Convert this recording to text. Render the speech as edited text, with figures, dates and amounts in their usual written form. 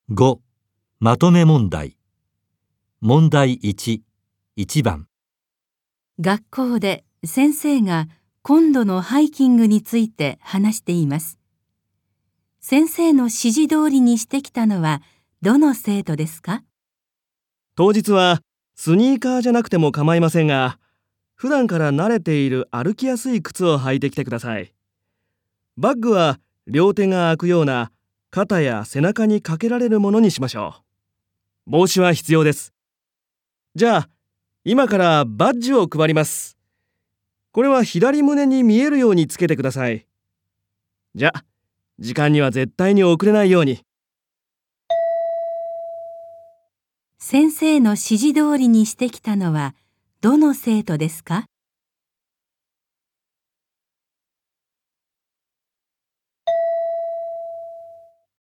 5. まとめ問題。問題1、1番。 学校で先生が今度のハイキングについて話しています。先生の指示通りにしてきたのはどの生徒ですか？ 当日はスニーカーじゃなくても構いませんが、普段から慣れている歩きやすい靴を履いてきてください。バッグは両手が開くような肩や背中にかけられるものにしましょう。帽子は必要です。じゃあ、今からバッジを配ります。これは左胸に見えるようにつけてください。じゃあ、時間には絶対に遅れないように。 先生の指示通りにしてきたのはどの生徒ですか？